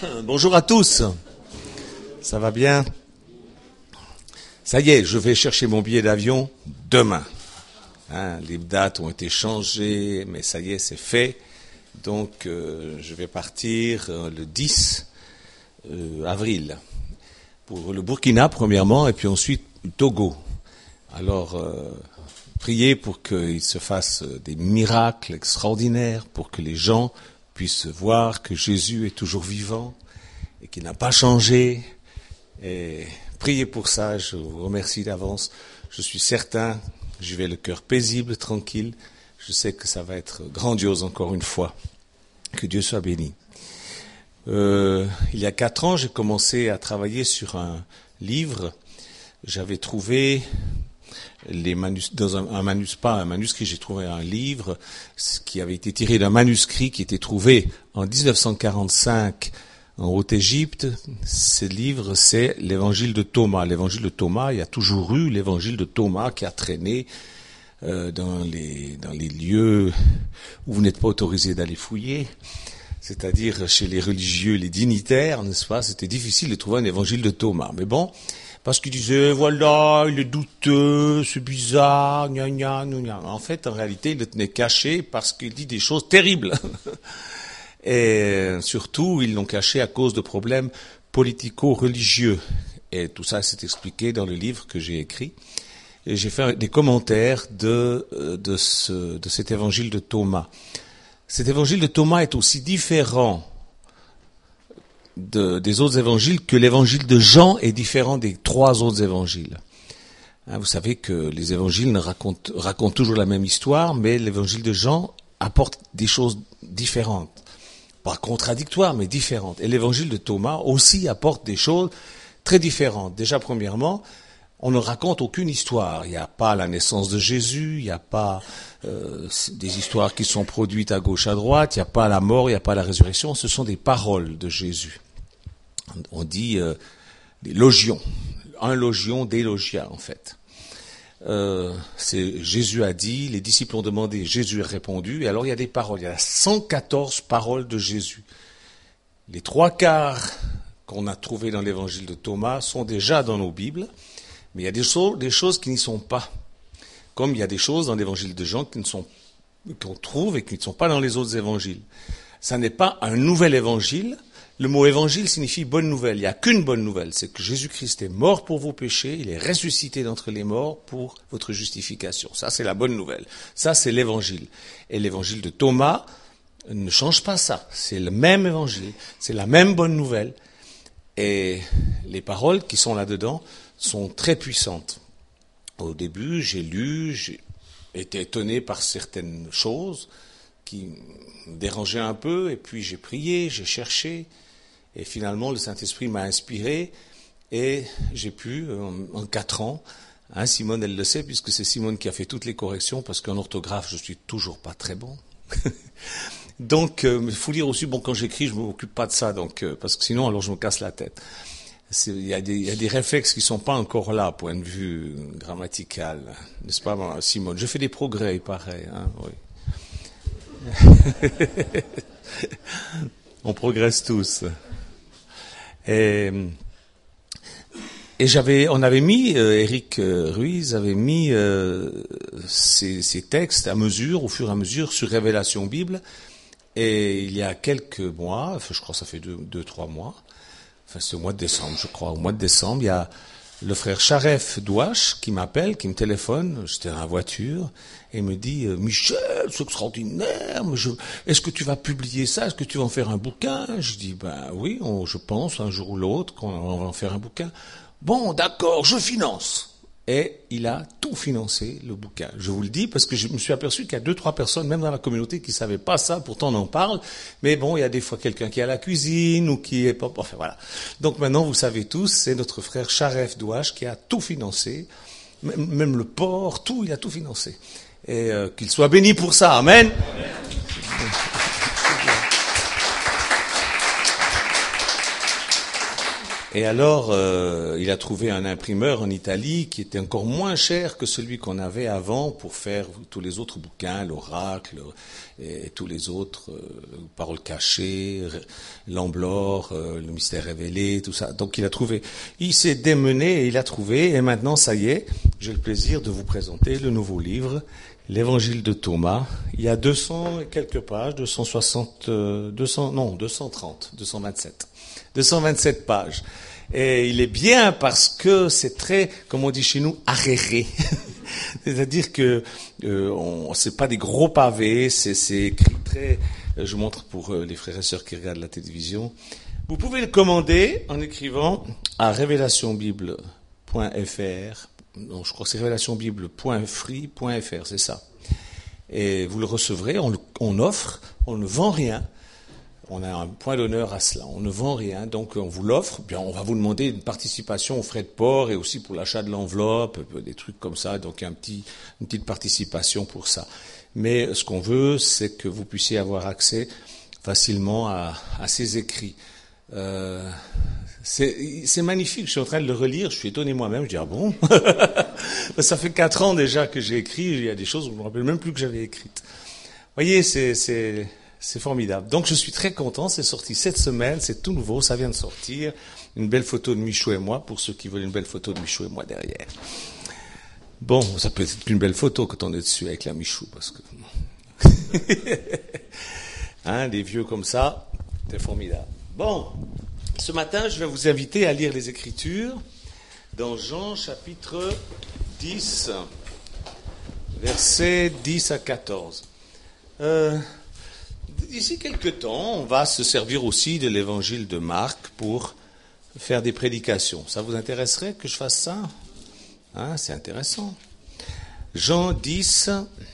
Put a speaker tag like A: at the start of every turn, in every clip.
A: Bonjour à tous, ça va bien? Ça y est, je vais chercher mon billet d'avion demain. Les dates ont été changées, mais ça y est, c'est fait. Donc, je vais partir le 10 avril pour le Burkina, premièrement, et puis ensuite le Togo. Alors, priez pour qu'il se fasse des miracles extraordinaires, pour que les gens puissent voir que Jésus est toujours vivant et qu'il n'a pas changé. Et priez pour ça, je vous remercie d'avance. Je suis certain, j'y vais le cœur paisible, tranquille. Je sais que ça va être grandiose encore une fois. Que Dieu soit béni. Il y a 4 ans, j'ai commencé à travailler sur un livre. J'avais trouvé pas un manuscrit, j'ai trouvé un livre qui avait été tiré d'un manuscrit qui était trouvé en 1945 en Haute-Égypte. Ce livre, c'est l'évangile de Thomas. L'évangile de Thomas, il y a toujours eu l'évangile de Thomas qui a traîné dans les lieux où vous n'êtes pas autorisé d'aller fouiller, c'est-à-dire chez les religieux, les dignitaires, n'est-ce pas? C'était difficile de trouver un évangile de Thomas. Mais bon, parce qu'ils disaient, voilà, il est douteux, c'est bizarre, gna gna gna. En fait, en réalité, il le tenait caché parce qu'il dit des choses terribles. Et surtout, ils l'ont caché à cause de problèmes politico-religieux. Et tout ça, c'est expliqué dans le livre que j'ai écrit. Et j'ai fait des commentaires de cet évangile de Thomas. Cet évangile de Thomas est aussi différent des autres évangiles que l'évangile de Jean est différent des 3 autres évangiles. Vous savez que les évangiles racontent toujours la même histoire, mais l'évangile de Jean apporte des choses différentes. Pas contradictoires, mais différentes. Et l'évangile de Thomas aussi apporte des choses très différentes. Déjà, premièrement, on ne raconte aucune histoire. Il n'y a pas la naissance de Jésus, il n'y a pas des histoires qui sont produites à gauche, à droite, il n'y a pas la mort, il n'y a pas la résurrection. Ce sont des paroles de Jésus. On dit des logions. Un logion, des logia, en fait. Jésus a dit, les disciples ont demandé, Jésus a répondu, et alors il y a des paroles. Il y a 114 paroles de Jésus. Les 3/4 qu'on a trouvées dans l'évangile de Thomas sont déjà dans nos Bibles, mais il y a des choses qui n'y sont pas. Comme il y a des choses dans l'évangile de Jean qu'on trouve et qui ne sont pas dans les autres évangiles. Ça n'est pas un nouvel évangile. Le mot évangile signifie bonne nouvelle. Il n'y a qu'une bonne nouvelle, c'est que Jésus-Christ est mort pour vos péchés, il est ressuscité d'entre les morts pour votre justification. Ça, c'est la bonne nouvelle. Ça, c'est l'évangile. Et l'évangile de Thomas ne change pas ça. C'est le même évangile, c'est la même bonne nouvelle. Et les paroles qui sont là-dedans sont très puissantes. Au début, j'ai été étonné par certaines choses qui me dérangeaient un peu, et puis j'ai prié, j'ai cherché, et finalement le Saint-Esprit m'a inspiré, et j'ai pu, en 4 ans, Simone elle le sait, puisque c'est Simone qui a fait toutes les corrections, parce qu'en orthographe je suis toujours pas très bon. Donc, il faut dire aussi, quand j'écris, je ne m'occupe pas de ça, parce que sinon alors je me casse la tête. Il y a des réflexes qui sont pas encore là, point de vue grammatical, n'est-ce pas, Simone? Je fais des progrès, pareil, oui. On progresse tous. Et on avait mis, Éric Ruiz avait mis ces textes au fur et à mesure, sur Révélation Bible. Et il y a quelques mois, je crois que ça fait 2-3 mois, c'est au mois de décembre, je crois. Au mois de décembre, il y a le frère Charef Douache qui m'appelle, qui me téléphone, j'étais dans la voiture, et il me dit, Michel, c'est extraordinaire, mais est-ce que tu vas publier ça? Est-ce que tu vas en faire un bouquin? Je dis, oui, je pense, un jour ou l'autre, qu'on va en faire un bouquin. Bon, d'accord, je finance. Et il a tout financé, le bouquin. Je vous le dis parce que je me suis aperçu qu'il y a 2-3 personnes, même dans la communauté, qui ne savaient pas ça, pourtant on en parle. Mais bon, il y a des fois quelqu'un qui est à la cuisine ou qui est pas... Enfin voilà. Donc maintenant, vous savez tous, c'est notre frère Charef Douache qui a tout financé, même le port, il a tout financé. Et qu'il soit béni pour ça. Amen. Et alors, il a trouvé un imprimeur en Italie qui était encore moins cher que celui qu'on avait avant pour faire tous les autres bouquins, l'Oracle et tous les autres, Paroles cachées, l'Amblore, le mystère révélé, tout ça. Donc il a trouvé, il s'est démené et il a trouvé, et maintenant ça y est, j'ai le plaisir de vous présenter le nouveau livre, l'Évangile de Thomas. Il y a 200 et quelques pages, 227 pages. Et il est bien parce que c'est très, comme on dit chez nous, arréré. C'est-à-dire que c'est pas des gros pavés, c'est écrit très. Je vous montre pour les frères et sœurs qui regardent la télévision. Vous pouvez le commander en écrivant à révélationbible.fr. Non, je crois que c'est révélationbible.free.fr, c'est ça. Et vous le recevrez, on offre, on ne vend rien. On a un point d'honneur à cela. On ne vend rien, donc on vous l'offre. Bien, on va vous demander une participation aux frais de port et aussi pour l'achat de l'enveloppe, des trucs comme ça. Donc une petite participation pour ça. Mais ce qu'on veut, c'est que vous puissiez avoir accès facilement à ces écrits. C'est magnifique. Je suis en train de le relire. Je suis étonné moi-même. Je dis ah bon. Ça fait 4 ans déjà que j'ai écrit. Il y a des choses que je me rappelle même plus que j'avais écrites. Vous voyez, c'est formidable. Donc je suis très content, c'est sorti cette semaine, c'est tout nouveau, ça vient de sortir. Une belle photo de Michou et moi, pour ceux qui veulent une belle photo de Michou et moi derrière. Bon, ça peut être une belle photo quand on est dessus avec la Michou, parce que... hein, des vieux comme ça, c'est formidable. Bon, ce matin, je vais vous inviter à lire les Écritures dans Jean chapitre 10, versets 10 à 14. D'ici quelques temps, on va se servir aussi de l'évangile de Marc pour faire des prédications. Ça vous intéresserait que je fasse ça? Hein, c'est intéressant. Jean 10,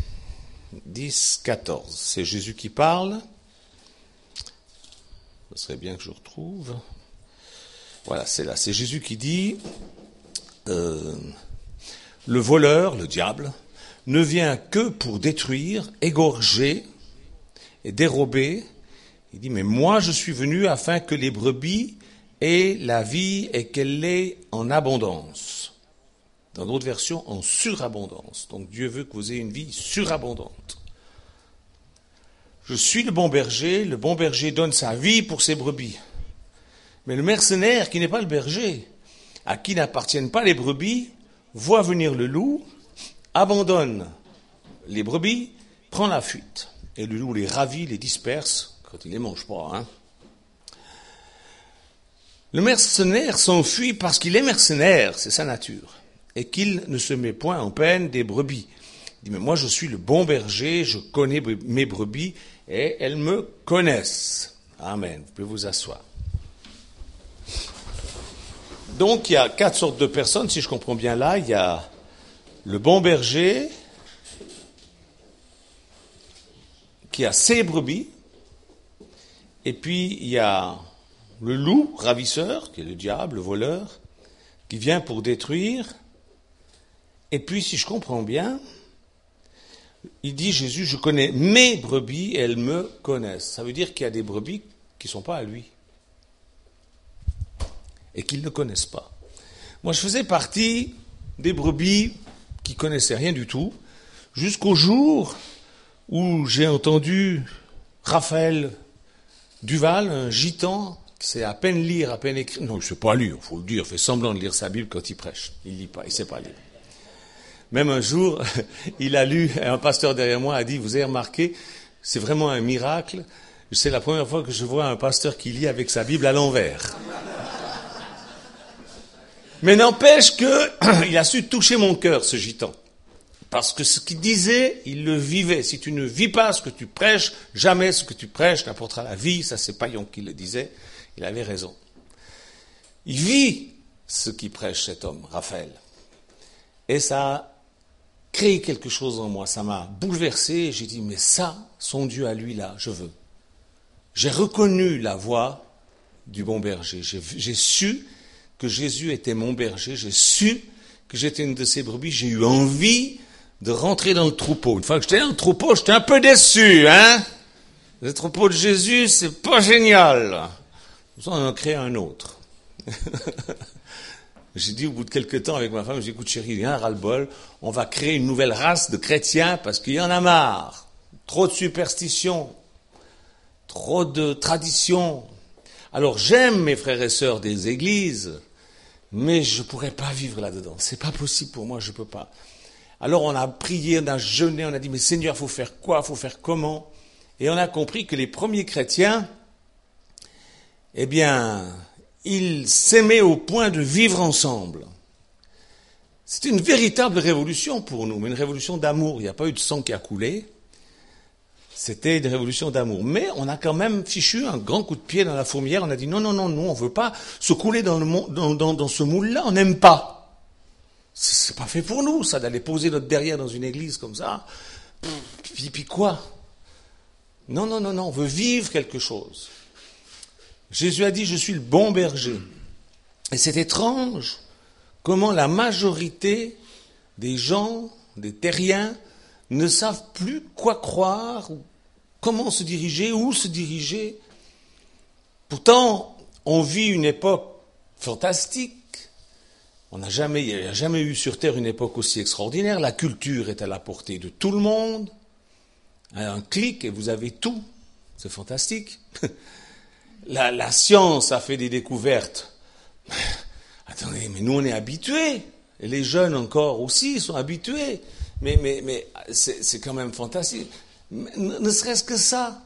A: 14. C'est Jésus qui parle. Ce serait bien que je retrouve. Voilà, c'est là. C'est Jésus qui dit, le voleur, le diable, ne vient que pour détruire, égorger et dérober. Il dit, mais moi je suis venu afin que les brebis aient la vie et qu'elle l'ait en abondance. Dans d'autres versions, en surabondance. Donc Dieu veut que vous ayez une vie surabondante. Je suis le bon berger donne sa vie pour ses brebis. Mais le mercenaire, qui n'est pas le berger, à qui n'appartiennent pas les brebis, voit venir le loup, abandonne les brebis, prend la fuite. Et le loup les ravit, les disperse, quand il les mange pas. Hein. Le mercenaire s'enfuit parce qu'il est mercenaire, c'est sa nature, et qu'il ne se met point en peine des brebis. Il dit, mais moi je suis le bon berger, je connais mes brebis, et elles me connaissent. Amen, vous pouvez vous asseoir. Donc il y a 4 sortes de personnes, si je comprends bien là. Il y a le bon berger, qui a ses brebis, et puis il y a le loup ravisseur, qui est le diable, le voleur, qui vient pour détruire, et puis si je comprends bien, il dit Jésus, je connais mes brebis, et elles me connaissent. Ça veut dire qu'il y a des brebis qui ne sont pas à lui, et qu'ils ne connaissent pas. Moi je faisais partie des brebis qui ne connaissaient rien du tout, jusqu'au jour où j'ai entendu Raphaël Duval, un gitan, qui sait à peine lire, à peine écrire. Non, il ne sait pas lire, il faut le dire, il fait semblant de lire sa Bible quand il prêche. Il ne lit pas, il ne sait pas lire. Même un jour, il a lu, un pasteur derrière moi a dit, vous avez remarqué, c'est vraiment un miracle, c'est la première fois que je vois un pasteur qui lit avec sa Bible à l'envers. Mais n'empêche qu'il a su toucher mon cœur, ce gitan. Parce que ce qu'il disait, il le vivait. Si tu ne vis pas ce que tu prêches, jamais ce que tu prêches n'apportera la vie. Ça, c'est Paillon qui le disait. Il avait raison. Il vit ce qu'il prêche, cet homme, Raphaël. Et ça a créé quelque chose en moi. Ça m'a bouleversé. J'ai dit, mais ça, son Dieu à lui, là, je veux. J'ai reconnu la voix du bon berger. J'ai su que Jésus était mon berger. J'ai su que j'étais une de ses brebis. J'ai eu envie de rentrer dans le troupeau. Une fois que j'étais dans le troupeau, j'étais un peu déçu, hein. Le troupeau de Jésus, c'est pas génial. On en a créé un autre. J'ai dit au bout de quelques temps avec ma femme, j'ai dit, écoute chérie, il y a un ras-le-bol, on va créer une nouvelle race de chrétiens parce qu'il y en a marre. Trop de superstitions, trop de traditions. Alors j'aime mes frères et sœurs des églises, mais je ne pourrais pas vivre là-dedans. C'est pas possible pour moi, je ne peux pas. Alors on a prié, on a jeûné, on a dit, mais Seigneur, il faut faire quoi, il faut faire comment? Et on a compris que les premiers chrétiens, eh bien, ils s'aimaient au point de vivre ensemble. C'était une véritable révolution pour nous, mais une révolution d'amour. Il n'y a pas eu de sang qui a coulé. C'était une révolution d'amour. Mais on a quand même fichu un grand coup de pied dans la fourmilière. On a dit non, nous, on ne veut pas se couler dans ce moule-là. On n'aime pas. C'est pas fait pour nous, ça, d'aller poser notre derrière dans une église comme ça. Puis quoi? Non, on veut vivre quelque chose. Jésus a dit, je suis le bon berger. Et c'est étrange comment la majorité des gens, des terriens, ne savent plus quoi croire, comment se diriger, où se diriger. Pourtant, on vit une époque fantastique. Il n'y a jamais eu sur Terre une époque aussi extraordinaire. La culture est à la portée de tout le monde. Un clic et vous avez tout. C'est fantastique. La science a fait des découvertes. Attendez, mais nous on est habitués. Et les jeunes encore aussi sont habitués. Mais c'est quand même fantastique. Ne serait-ce que ça.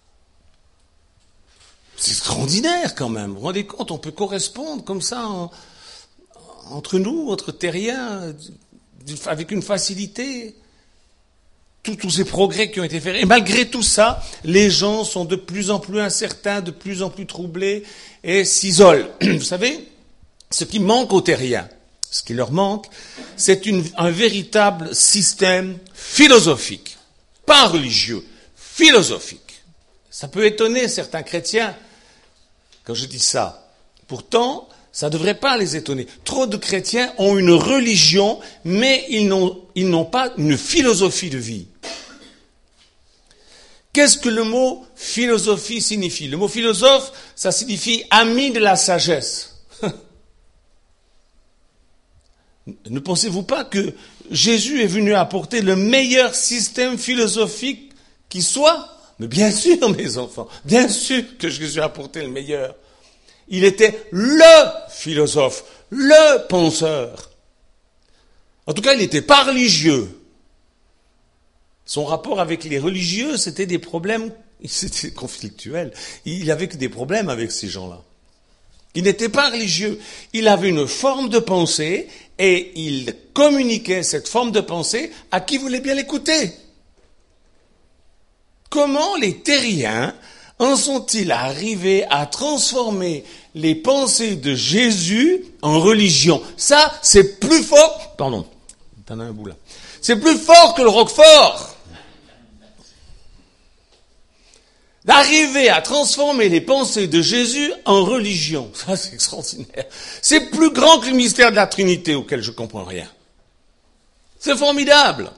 A: C'est extraordinaire quand même. Vous vous rendez compte, on peut correspondre comme ça entre nous, entre terriens, avec une facilité. Tous ces progrès qui ont été faits. Et malgré tout ça, les gens sont de plus en plus incertains, de plus en plus troublés et s'isolent. Vous savez, ce qui manque aux terriens, ce qui leur manque, c'est un véritable système philosophique, pas religieux, philosophique. Ça peut étonner certains chrétiens quand je dis ça. Pourtant, ça ne devrait pas les étonner. Trop de chrétiens ont une religion, mais ils n'ont pas une philosophie de vie. Qu'est-ce que le mot philosophie signifie? Le mot philosophe, ça signifie ami de la sagesse. Ne pensez-vous pas que Jésus est venu apporter le meilleur système philosophique qui soit? Mais bien sûr, mes enfants, bien sûr que Jésus a apporté le meilleur. Il était le philosophe, le penseur. En tout cas, il n'était pas religieux. Son rapport avec les religieux, c'était des problèmes, c'était conflictuel. Il avait que des problèmes avec ces gens-là. Il n'était pas religieux. Il avait une forme de pensée et il communiquait cette forme de pensée à qui voulait bien l'écouter. Comment les terriens en sont-ils arrivés à transformer les pensées de Jésus en religion? Ça, c'est plus fort. Pardon, t'en as un bout là. C'est plus fort que le Roquefort. D'arriver à transformer les pensées de Jésus en religion. Ça, c'est extraordinaire. C'est plus grand que le mystère de la Trinité auquel je comprends rien. C'est formidable.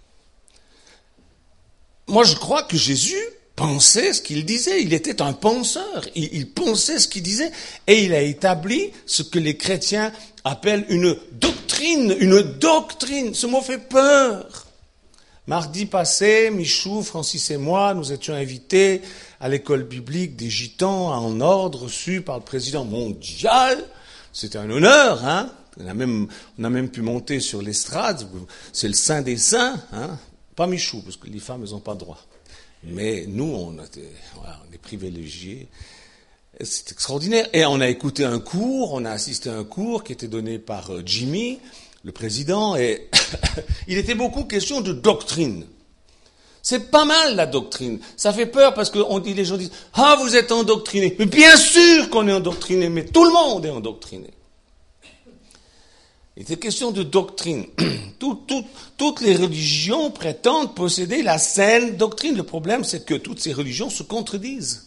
A: Moi, je crois que Jésus pensait ce qu'il disait. Il était un penseur. Il pensait ce qu'il disait. Et il a établi ce que les chrétiens appellent une doctrine. Une doctrine. Ce mot fait peur. Mardi passé, Michou, Francis et moi, nous étions invités à l'école biblique des Gitans, en ordre reçu par le président mondial. C'était un honneur, hein. On a même pu monter sur l'estrade. C'est le saint des saints, hein. Pas Michou, parce que les femmes, elles n'ont pas droit. Mais nous, on est privilégiés. C'est extraordinaire. Et on a écouté un cours, on a assisté à un cours qui était donné par Jimmy, le président, et il était beaucoup question de doctrine. C'est pas mal la doctrine. Ça fait peur parce que les gens disent « Ah, vous êtes endoctrinés ». Mais bien sûr qu'on est endoctrinés, mais tout le monde est endoctriné. Il était question de doctrine. Toutes les religions prétendent posséder la saine doctrine. Le problème, c'est que toutes ces religions se contredisent.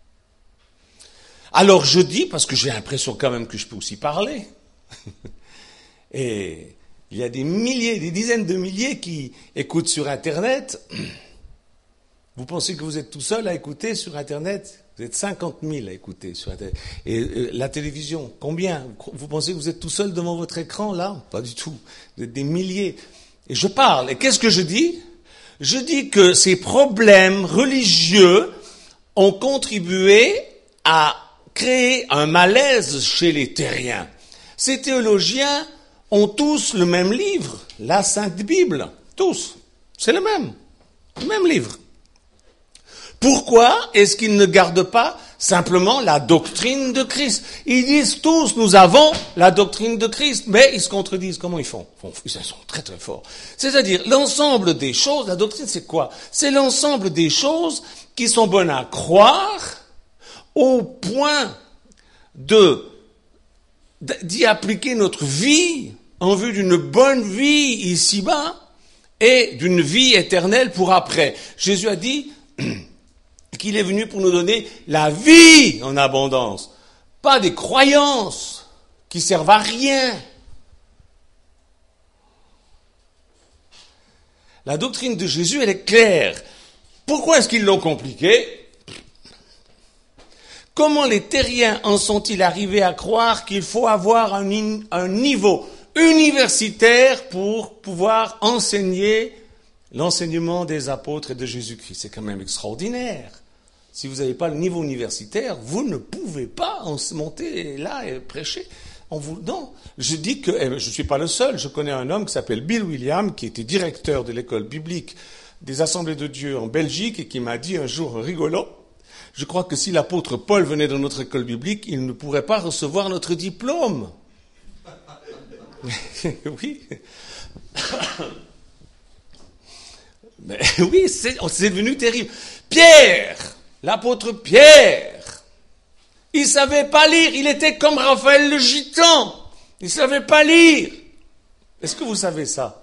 A: Alors je dis, parce que j'ai l'impression quand même que je peux aussi parler, et il y a des milliers, des dizaines de milliers qui écoutent sur Internet. Vous pensez que vous êtes tout seul à écouter sur Internet? Vous êtes 50 000 à écouter sur la télé. Et la télévision, combien? Vous pensez que vous êtes tout seul devant votre écran, là? Pas du tout. Vous êtes des milliers. Et je parle. Et qu'est-ce que je dis? Je dis que ces problèmes religieux ont contribué à créer un malaise chez les terriens. Ces théologiens ont tous le même livre, la Sainte Bible. Tous. C'est le même livre. Pourquoi est-ce qu'ils ne gardent pas simplement la doctrine de Christ? Ils disent tous, nous avons la doctrine de Christ, mais ils se contredisent. Comment ils font? Ils sont très très forts. C'est-à-dire, l'ensemble des choses, la doctrine c'est quoi? C'est l'ensemble des choses qui sont bonnes à croire au point d'y appliquer notre vie en vue d'une bonne vie ici-bas et d'une vie éternelle pour après. Jésus a dit qu'il est venu pour nous donner la vie en abondance, pas des croyances qui servent à rien. La doctrine de Jésus, elle est claire. Pourquoi est-ce qu'ils l'ont compliquée? Comment les terriens en sont-ils arrivés à croire qu'il faut avoir un niveau universitaire pour pouvoir enseigner l'enseignement des apôtres et de Jésus-Christ? C'est quand même extraordinaire. Si vous n'avez pas le niveau universitaire, vous ne pouvez pas monter là et prêcher. Non, je dis que je ne suis pas le seul. Je connais un homme qui s'appelle Bill Williams, qui était directeur de l'école biblique des Assemblées de Dieu en Belgique et qui m'a dit un jour en rigolant, je crois que si l'apôtre Paul venait dans notre école biblique, il ne pourrait pas recevoir notre diplôme. Oui. Mais oui, c'est devenu terrible. Pierre, l'apôtre Pierre, il savait pas lire, il était comme Raphaël le Gitan, il savait pas lire. Est-ce que vous savez ça?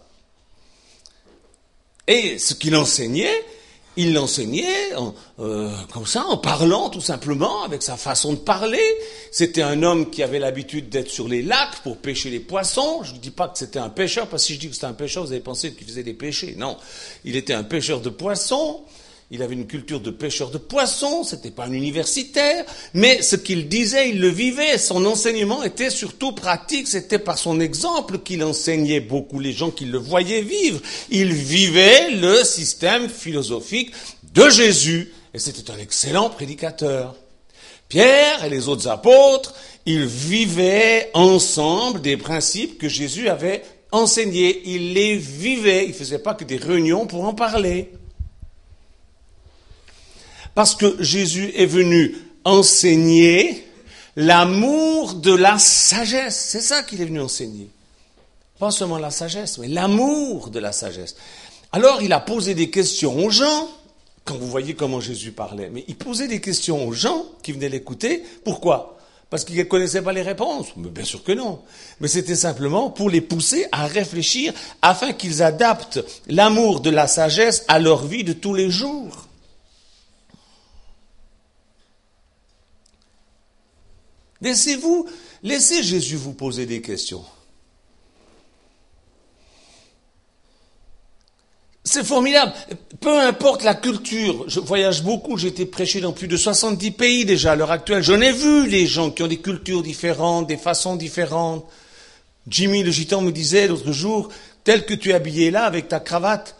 A: Et ce qu'il enseignait, il l'enseignait comme ça, en parlant tout simplement, avec sa façon de parler. C'était un homme qui avait l'habitude d'être sur les lacs pour pêcher les poissons. Je ne dis pas que c'était un pêcheur, parce que si je dis que c'était un pêcheur, vous allez penser qu'il faisait des péchés. Non, il était un pêcheur de poissons. Il avait une culture de pêcheur de poissons, c'était pas un universitaire, mais ce qu'il disait, il le vivait. Son enseignement était surtout pratique, c'était par son exemple qu'il enseignait beaucoup les gens qui le voyaient vivre. Il vivait le système philosophique de Jésus, et c'était un excellent prédicateur. Pierre et les autres apôtres, ils vivaient ensemble des principes que Jésus avait enseignés. Ils les vivaient, ils ne faisaient pas que des réunions pour en parler. Parce que Jésus est venu enseigner l'amour de la sagesse. C'est ça qu'il est venu enseigner. Pas seulement la sagesse, mais l'amour de la sagesse. Alors il a posé des questions aux gens, quand vous voyez comment Jésus parlait, mais il posait des questions aux gens qui venaient l'écouter. Pourquoi? Parce qu'ils ne connaissaient pas les réponses? Mais bien sûr que non. Mais c'était simplement pour les pousser à réfléchir afin qu'ils adaptent l'amour de la sagesse à leur vie de tous les jours. Laissez Jésus vous poser des questions. C'est formidable. Peu importe la culture, je voyage beaucoup, j'ai été prêché dans plus de 70 pays déjà à l'heure actuelle. J'en ai vu les gens qui ont des cultures différentes, des façons différentes. Jimmy le Gitan me disait l'autre jour, tel que tu es habillé là avec ta cravate,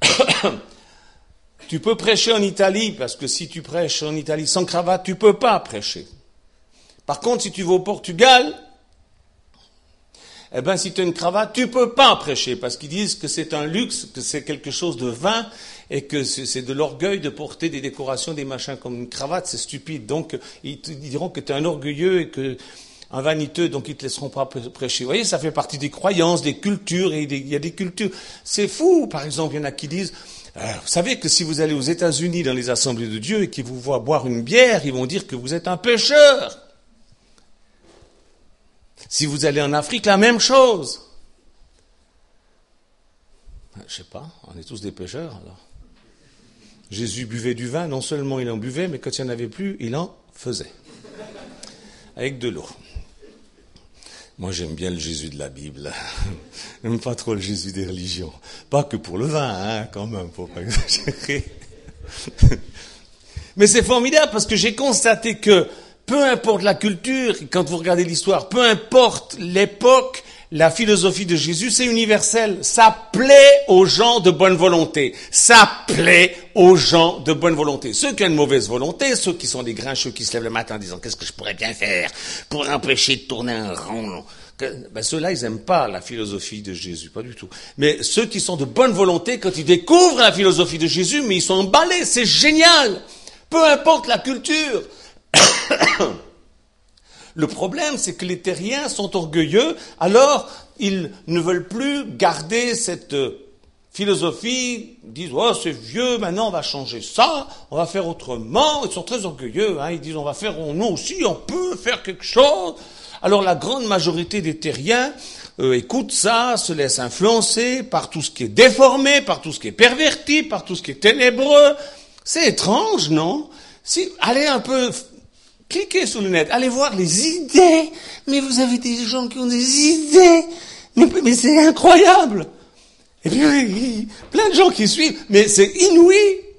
A: tu peux prêcher en Italie, parce que si tu prêches en Italie sans cravate, tu peux pas prêcher. Par contre, si tu vas au Portugal, si tu as une cravate, tu peux pas prêcher, parce qu'ils disent que c'est un luxe, que c'est quelque chose de vain, et que c'est de l'orgueil de porter des décorations, des machins comme une cravate, c'est stupide. Donc, ils diront que tu es un orgueilleux et un vaniteux, donc ils te laisseront pas prêcher. Vous voyez, ça fait partie des croyances, des cultures, et il y a des cultures. C'est fou, par exemple, il y en a qui disent, vous savez que si vous allez aux États-Unis dans les assemblées de Dieu et qu'ils vous voient boire une bière, ils vont dire que vous êtes un pécheur. Si vous allez en Afrique, la même chose. Je sais pas, on est tous des pécheurs alors. Jésus buvait du vin, non seulement il en buvait, mais quand il n'y en avait plus, il en faisait. Avec de l'eau. Moi j'aime bien le Jésus de la Bible. J'aime pas trop le Jésus des religions. Pas que pour le vin, quand même, faut pas exagérer. Mais c'est formidable parce que j'ai constaté que peu importe la culture, quand vous regardez l'histoire, peu importe l'époque, la philosophie de Jésus, c'est universel. Ça plaît aux gens de bonne volonté. Ça plaît aux gens de bonne volonté. Ceux qui ont une mauvaise volonté, ceux qui sont des grincheux qui se lèvent le matin en disant « Qu'est-ce que je pourrais bien faire pour empêcher de tourner un rond ?» ceux-là, ils n'aiment pas la philosophie de Jésus, pas du tout. Mais ceux qui sont de bonne volonté, quand ils découvrent la philosophie de Jésus, mais ils sont emballés, c'est génial. Peu importe la culture. Le problème, c'est que les terriens sont orgueilleux, alors ils ne veulent plus garder cette philosophie, ils disent « Oh, c'est vieux, maintenant on va changer ça, on va faire autrement ». Ils sont très orgueilleux, ils disent « On va faire, nous aussi, on peut faire quelque chose ». Alors la grande majorité des terriens écoutent ça, se laissent influencer par tout ce qui est déformé, par tout ce qui est perverti, par tout ce qui est ténébreux. C'est étrange, non? Si, allez un peu... Cliquez sur le net, allez voir les idées. Mais vous avez des gens qui ont des idées. Mais c'est incroyable. Et puis, plein de gens qui suivent. Mais c'est inouï.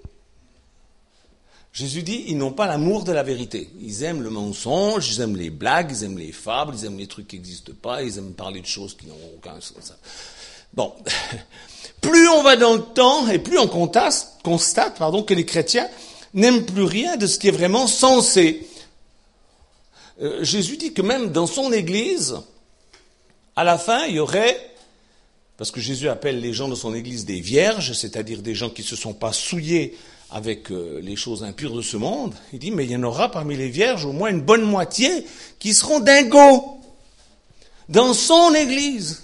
A: Jésus dit, ils n'ont pas l'amour de la vérité. Ils aiment le mensonge, ils aiment les blagues, ils aiment les fables, ils aiment les trucs qui n'existent pas, ils aiment parler de choses qui n'ont aucun sens. Bon. Plus on va dans le temps, et plus on constate que les chrétiens n'aiment plus rien de ce qui est vraiment sensé. Jésus dit que même dans son église, à la fin, il y aurait, parce que Jésus appelle les gens de son église des vierges, c'est-à-dire des gens qui ne se sont pas souillés avec les choses impures de ce monde, il dit, mais il y en aura parmi les vierges au moins une bonne moitié qui seront dingos dans son église.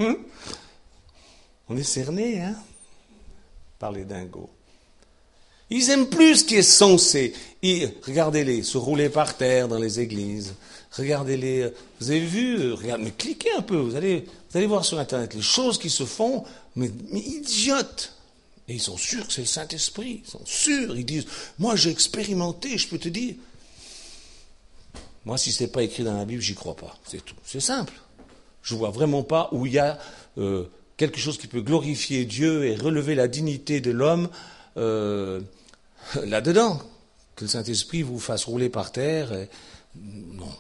A: On est cerné, par les dingos. Ils aiment plus ce qui est censé. Regardez-les, se rouler par terre dans les églises. Regardez-les. Vous avez vu, mais cliquez un peu. Vous allez voir sur Internet les choses qui se font, mais idiotes. Et ils sont sûrs que c'est le Saint-Esprit. Ils sont sûrs. Ils disent, moi j'ai expérimenté, je peux te dire. Moi, si c'est pas écrit dans la Bible, j'y crois pas. C'est tout. C'est simple. Je vois vraiment pas où il y a quelque chose qui peut glorifier Dieu et relever la dignité de l'homme là-dedans. Que le Saint-Esprit vous fasse rouler par terre. Non.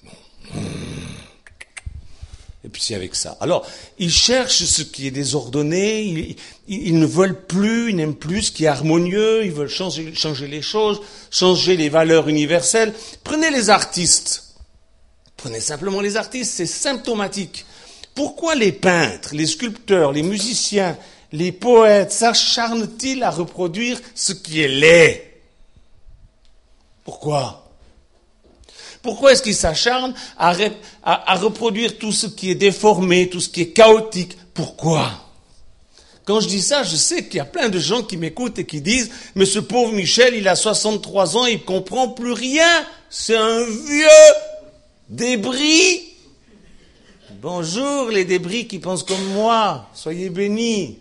A: Et puis c'est avec ça. Alors, ils cherchent ce qui est désordonné, ils ne veulent plus, ils n'aiment plus ce qui est harmonieux, ils veulent changer les choses, changer les valeurs universelles. Prenez les artistes. Prenez simplement les artistes, c'est symptomatique. Pourquoi les peintres, les sculpteurs, les musiciens, les poètes s'acharnent-ils à reproduire ce qui est laid? Pourquoi? Pourquoi est-ce qu'ils s'acharnent à reproduire tout ce qui est déformé, tout ce qui est chaotique? Pourquoi? Quand je dis ça, je sais qu'il y a plein de gens qui m'écoutent et qui disent « Mais ce pauvre Michel, il a 63 ans, il ne comprend plus rien. C'est un vieux débris. » Bonjour les débris qui pensent comme moi. Soyez bénis.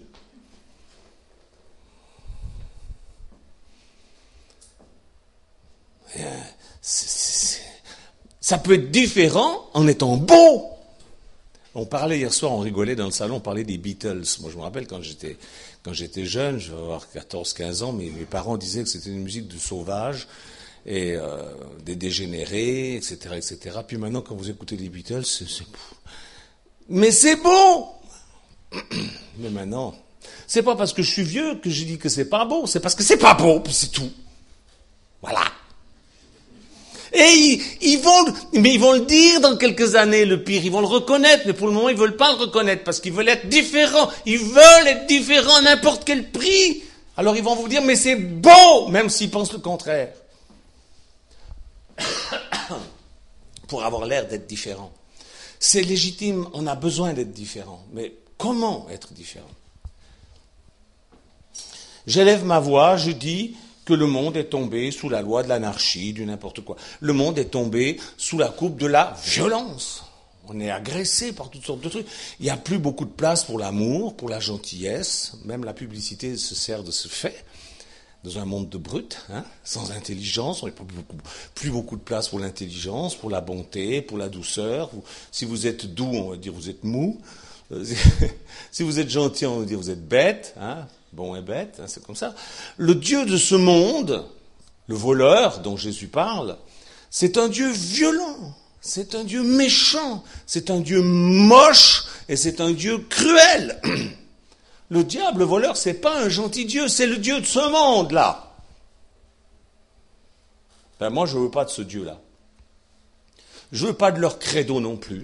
A: Ça peut être différent en étant beau. On parlait hier soir, on rigolait dans le salon, on parlait des Beatles. Moi, je me rappelle quand j'étais jeune, je vais avoir 14-15 ans, mais mes parents disaient que c'était une musique de sauvages et des dégénérés, etc., etc. Puis maintenant, quand vous écoutez les Beatles, c'est mais c'est beau. Mais maintenant, c'est pas parce que je suis vieux que je dis que c'est pas beau, c'est parce que c'est pas beau, puis c'est tout. Voilà. Et ils vont le dire dans quelques années, le pire. Ils vont le reconnaître, mais pour le moment, ils veulent pas le reconnaître parce qu'ils veulent être différents. Ils veulent être différents à n'importe quel prix. Alors ils vont vous dire, mais c'est beau, même s'ils pensent le contraire. Pour avoir l'air d'être différent. C'est légitime, on a besoin d'être différent. Mais comment être différent? J'élève ma voix, je dis que le monde est tombé sous la loi de l'anarchie, du n'importe quoi. Le monde est tombé sous la coupe de la violence. On est agressé par toutes sortes de trucs. Il n'y a plus beaucoup de place pour l'amour, pour la gentillesse. Même la publicité se sert de ce fait. Dans un monde de brutes, sans intelligence, on n'a plus beaucoup de place pour l'intelligence, pour la bonté, pour la douceur. Si vous êtes doux, on va dire vous êtes mou. Si vous êtes gentil, on va dire vous êtes bête. Bon et bête, c'est comme ça. Le Dieu de ce monde, le voleur dont Jésus parle, c'est un Dieu violent, c'est un Dieu méchant, c'est un Dieu moche et c'est un Dieu cruel. Le diable, le voleur, c'est pas un gentil Dieu, c'est le Dieu de ce monde-là. Ben moi, je veux pas de ce Dieu-là. Je veux pas de leur credo non plus.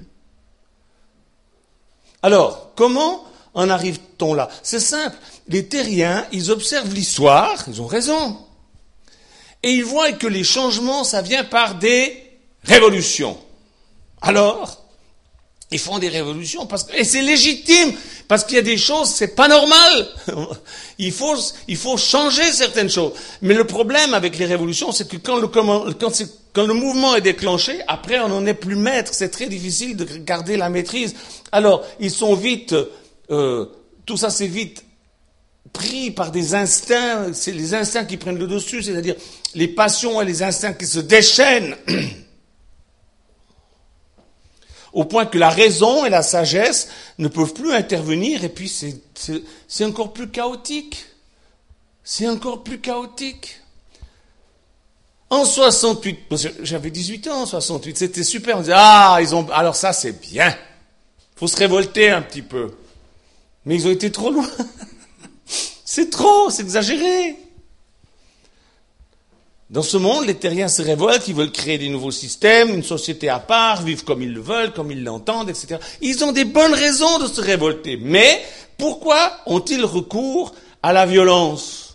A: Alors, comment en arrive-t-on là? C'est simple. Les terriens, ils observent l'histoire, ils ont raison. Et ils voient que les changements, ça vient par des révolutions. Alors, ils font des révolutions et c'est légitime, parce qu'il y a des choses, c'est pas normal. Il faut changer certaines choses. Mais le problème avec les révolutions, c'est que quand le mouvement est déclenché, après on n'en est plus maître. C'est très difficile de garder la maîtrise. Alors, ils sont vite, tout ça c'est vite pris par des instincts, c'est les instincts qui prennent le dessus, c'est-à-dire les passions et les instincts qui se déchaînent, au point que la raison et la sagesse ne peuvent plus intervenir, et puis c'est encore plus chaotique. C'est encore plus chaotique. En 68, j'avais 18 ans en 68, c'était super, on disait, alors ça c'est bien, faut se révolter un petit peu. Mais ils ont été trop loin. C'est trop, c'est exagéré. Dans ce monde, les terriens se révoltent, ils veulent créer des nouveaux systèmes, une société à part, vivre comme ils le veulent, comme ils l'entendent, etc. Ils ont des bonnes raisons de se révolter. Mais pourquoi ont-ils recours à la violence?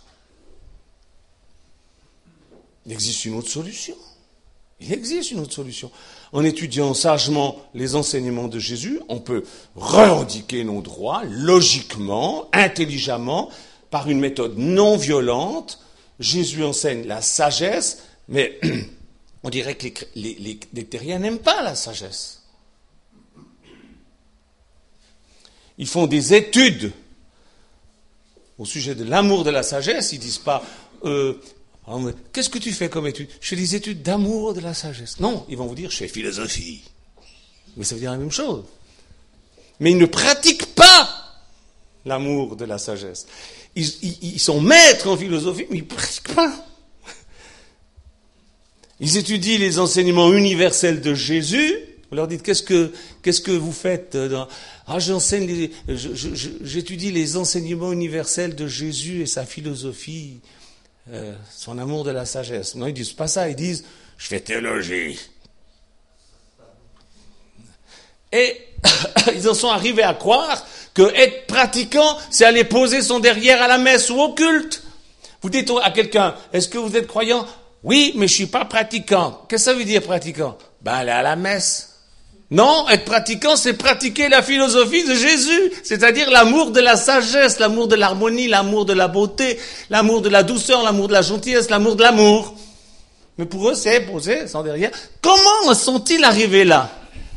A: Il existe une autre solution. Il existe une autre solution. En étudiant sagement les enseignements de Jésus, on peut revendiquer nos droits logiquement, intelligemment, par une méthode non violente. Jésus enseigne la sagesse, mais on dirait que les terriens n'aiment pas la sagesse. Ils font des études au sujet de l'amour de la sagesse. Ils disent pas qu'est-ce que tu fais comme étude? Je fais des études d'amour de la sagesse. Non, ils vont vous dire je fais philosophie. Mais ça veut dire la même chose. Mais ils ne pratiquent pas l'amour de la sagesse. Ils sont maîtres en philosophie, mais ils ne pratiquent pas. Ils étudient les enseignements universels de Jésus. Vous leur dites, qu'est-ce que vous faites j'étudie les enseignements universels de Jésus et sa philosophie, son amour de la sagesse. Non, ils disent pas ça, ils disent, je fais théologie. Et ils en sont arrivés à croire que être pratiquant, c'est aller poser son derrière à la messe ou au culte. Vous dites à quelqu'un, est-ce que vous êtes croyant? Oui, mais je suis pas pratiquant. Qu'est-ce que ça veut dire pratiquant? Aller à la messe. Non, être pratiquant, c'est pratiquer la philosophie de Jésus, c'est-à-dire l'amour de la sagesse, l'amour de l'harmonie, l'amour de la beauté, l'amour de la douceur, l'amour de la gentillesse, l'amour de l'amour. Mais pour eux, c'est poser son derrière. Comment sont-ils arrivés là?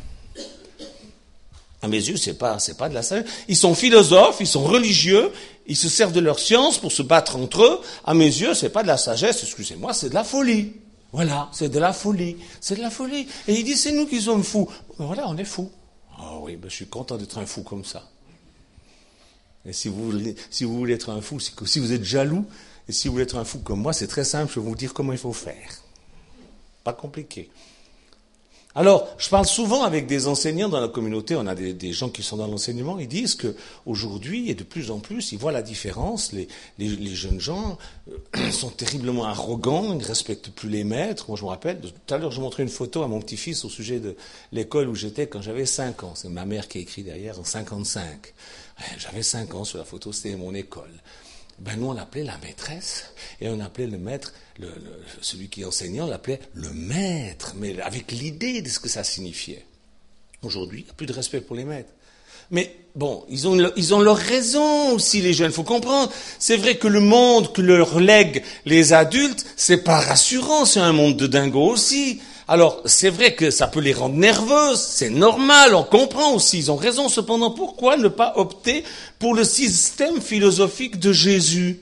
A: À mes yeux, c'est pas de la sagesse. Ils sont philosophes, ils sont religieux, ils se servent de leur science pour se battre entre eux. À mes yeux, c'est pas de la sagesse, excusez-moi, c'est de la folie. Voilà, c'est de la folie. C'est de la folie. Et ils disent, c'est nous qui sommes fous. Ben voilà, on est fous. Ah oui, je suis content d'être un fou comme ça. Et si vous voulez être un fou, si vous êtes jaloux, et si vous voulez être un fou comme moi, c'est très simple, je vais vous dire comment il faut faire. Pas compliqué. Alors, je parle souvent avec des enseignants dans la communauté, on a des gens qui sont dans l'enseignement, ils disent qu'aujourd'hui, et de plus en plus, ils voient la différence, les jeunes gens sont terriblement arrogants, ils ne respectent plus les maîtres. Moi, je me rappelle, tout à l'heure, je montrais une photo à mon petit-fils au sujet de l'école où j'étais quand j'avais 5 ans. C'est ma mère qui a écrit derrière, en 55. J'avais 5 ans sur la photo, c'était mon école. Nous, on appelait la maîtresse, et on appelait le maître, celui qui enseignait, on l'appelait le maître, mais avec l'idée de ce que ça signifiait. Aujourd'hui, il n'y a plus de respect pour les maîtres. Mais bon, ils ont leur raison aussi, les jeunes, il faut comprendre. C'est vrai que le monde que leur lèguent les adultes, c'est pas rassurant, c'est un monde de dingos aussi. Alors, c'est vrai que ça peut les rendre nerveuses, c'est normal, on comprend aussi, ils ont raison. Cependant, pourquoi ne pas opter pour le système philosophique de Jésus?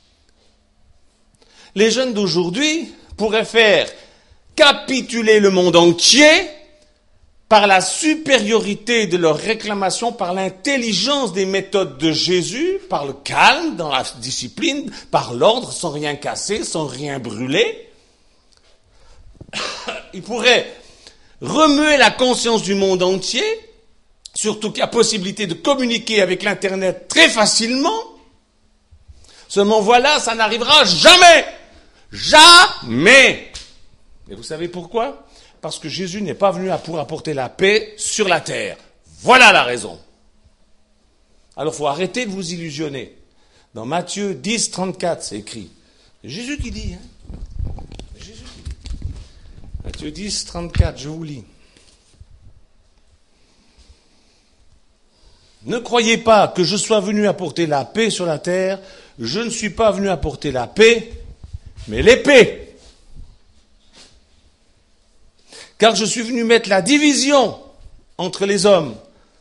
A: Les jeunes d'aujourd'hui pourraient faire capituler le monde entier par la supériorité de leur réclamation, par l'intelligence des méthodes de Jésus, par le calme dans la discipline, par l'ordre, sans rien casser, sans rien brûler. il pourrait remuer la conscience du monde entier, surtout qu'il y a possibilité de communiquer avec l'Internet très facilement. Seulement voilà, ça n'arrivera jamais. Jamais. Et vous savez pourquoi ? Parce que Jésus n'est pas venu pour apporter la paix sur la terre. Voilà la raison. Alors il faut arrêter de vous illusionner. Dans Matthieu 10, 34, c'est écrit. C'est Jésus qui dit. Jésus qui dit. Matthieu 10, 34, je vous lis. Ne croyez pas que je sois venu apporter la paix sur la terre. Je ne suis pas venu apporter la paix, mais l'épée. Car je suis venu mettre la division entre les hommes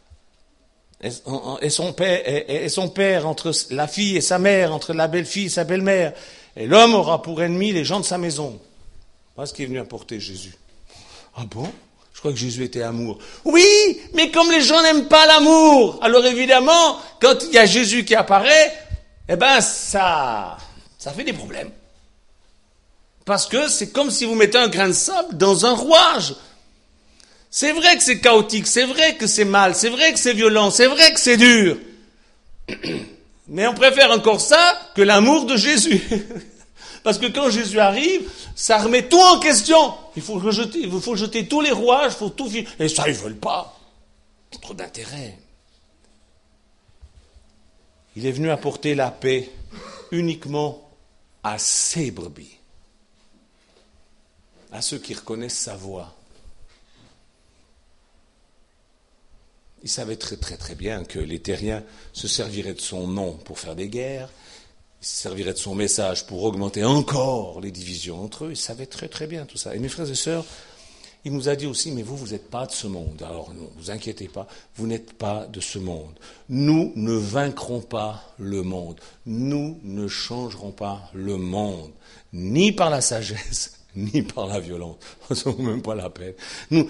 A: et son père, entre la fille et sa mère, entre la belle-fille et sa belle-mère. Et l'homme aura pour ennemi les gens de sa maison. Voilà ce qui est venu apporter Jésus. Ah bon ? Je crois que Jésus était amour. Oui, mais comme les gens n'aiment pas l'amour, alors évidemment, quand il y a Jésus qui apparaît, eh ben ça fait des problèmes. Parce que c'est comme si vous mettez un grain de sable dans un rouage. C'est vrai que c'est chaotique, c'est vrai que c'est mal, c'est vrai que c'est violent, c'est vrai que c'est dur. Mais on préfère encore ça que l'amour de Jésus. Parce que quand Jésus arrive, ça remet tout en question. Il faut jeter tous les rouages, il faut tout finir. Et ça, ils veulent pas. Trop d'intérêt. Il est venu apporter la paix uniquement à ses brebis. À ceux qui reconnaissent sa voix. Il savait très très très bien que les terriens se serviraient de son nom pour faire des guerres, ils se serviraient de son message pour augmenter encore les divisions entre eux. Il savait très très bien tout ça. Et mes frères et sœurs, il nous a dit aussi, mais vous n'êtes pas de ce monde. Alors ne vous inquiétez pas, vous n'êtes pas de ce monde. Nous ne vaincrons pas le monde. Nous ne changerons pas le monde, ni par la sagesse, ni par la violence. Ça ne vaut même pas la peine.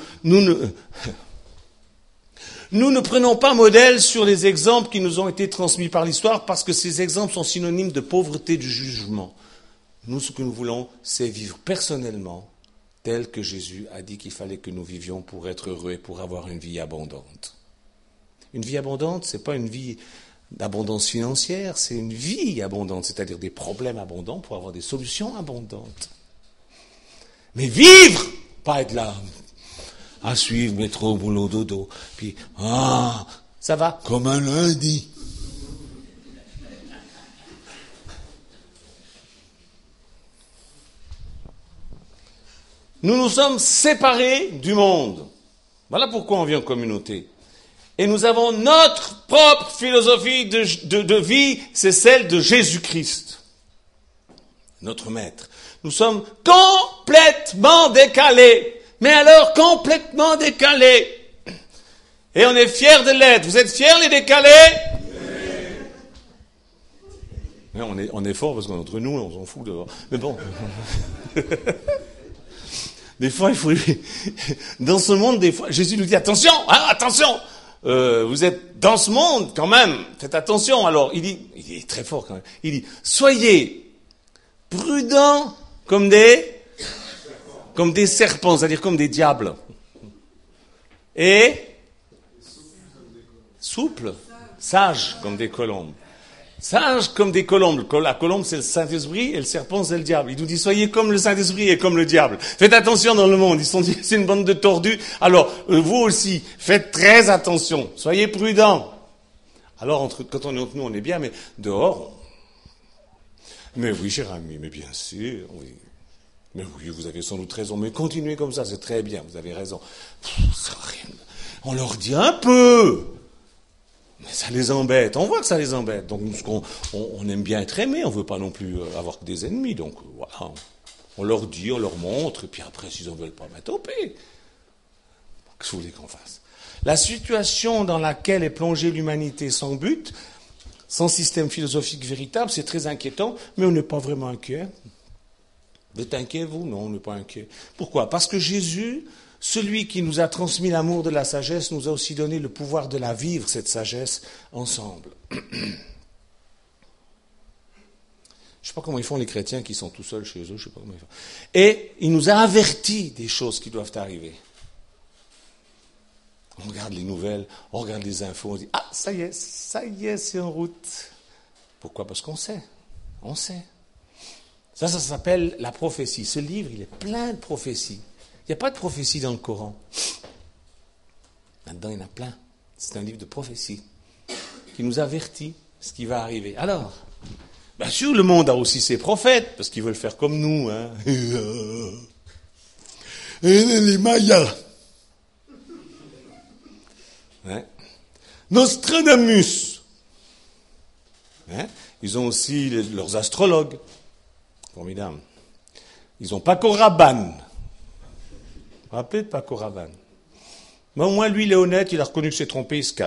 A: Nous ne prenons pas modèle sur les exemples qui nous ont été transmis par l'histoire parce que ces exemples sont synonymes de pauvreté du jugement. Nous, ce que nous voulons, c'est vivre personnellement tel que Jésus a dit qu'il fallait que nous vivions pour être heureux et pour avoir une vie abondante. Une vie abondante, ce n'est pas une vie d'abondance financière, c'est une vie abondante, c'est-à-dire des problèmes abondants pour avoir des solutions abondantes. Mais vivre, pas être là à suivre, métro, boulot, dodo, puis, ça va comme un lundi. Nous nous sommes séparés du monde. Voilà pourquoi on vient en communauté. Et nous avons notre propre philosophie de vie, c'est celle de Jésus-Christ, notre maître. Nous sommes complètement décalés. Mais alors, complètement décalés. Et on est fiers de l'être. Vous êtes fiers, les décalés ? Oui. On est fort parce qu'entre nous, on s'en fout dehors. Mais bon. Des fois, il faut... Dans ce monde, des fois, Jésus nous dit, attention, attention, vous êtes dans ce monde quand même, faites attention. Alors, il est très fort quand même. Il dit, soyez prudents comme des serpents, c'est-à-dire comme des diables. Et souples, sages comme des colombes. Sages comme des colombes. La colombe, c'est le Saint-Esprit et le serpent, c'est le diable. Il nous dit, soyez comme le Saint-Esprit et comme le diable. Faites attention dans le monde. C'est une bande de tordus. Alors, vous aussi, faites très attention. Soyez prudents. Alors, quand on est entre nous, on est bien, mais dehors, mais oui, cher ami, mais bien sûr, oui. Mais oui, vous avez sans doute raison, mais continuez comme ça, c'est très bien, vous avez raison. Ça rien. On leur dit un peu, mais ça les embête, on voit que ça les embête. Donc on aime bien être aimé, on ne veut pas non plus avoir que des ennemis, donc voilà. On leur dit, on leur montre, et puis après, s'ils n'en veulent pas, tant pis. Qu'est-ce que vous voulez qu'on fasse ? La situation dans laquelle est plongée l'humanité sans but, sans système philosophique véritable, c'est très inquiétant, mais on n'est pas vraiment inquiet. Vous êtes inquiet, vous ? Non, on n'est pas inquiet. Pourquoi ? Parce que Jésus, celui qui nous a transmis l'amour de la sagesse, nous a aussi donné le pouvoir de la vivre, cette sagesse, ensemble. Je ne sais pas comment ils font les chrétiens qui sont tout seuls chez eux, je ne sais pas comment ils font. Et il nous a avertis des choses qui doivent arriver. On regarde les nouvelles, on regarde les infos, on dit, ah, ça y est, c'est en route. Pourquoi? Parce qu'on sait. On sait. Ça s'appelle la prophétie. Ce livre, il est plein de prophéties. Il n'y a pas de prophétie dans le Coran. Là-dedans, il y en a plein. C'est un livre de prophétie qui nous avertit ce qui va arriver. Alors, bien sûr, le monde a aussi ses prophètes, parce qu'ils veulent faire comme nous. Hein. Les Mayas. Hein? Nostradamus. Hein? Ils ont aussi leurs astrologues. Formidable. Ils ont Paco Rabanne. Vous vous rappelez de Paco Rabanne? Mais au moins, lui, il est honnête, il a reconnu que c'est trompé, il se calme.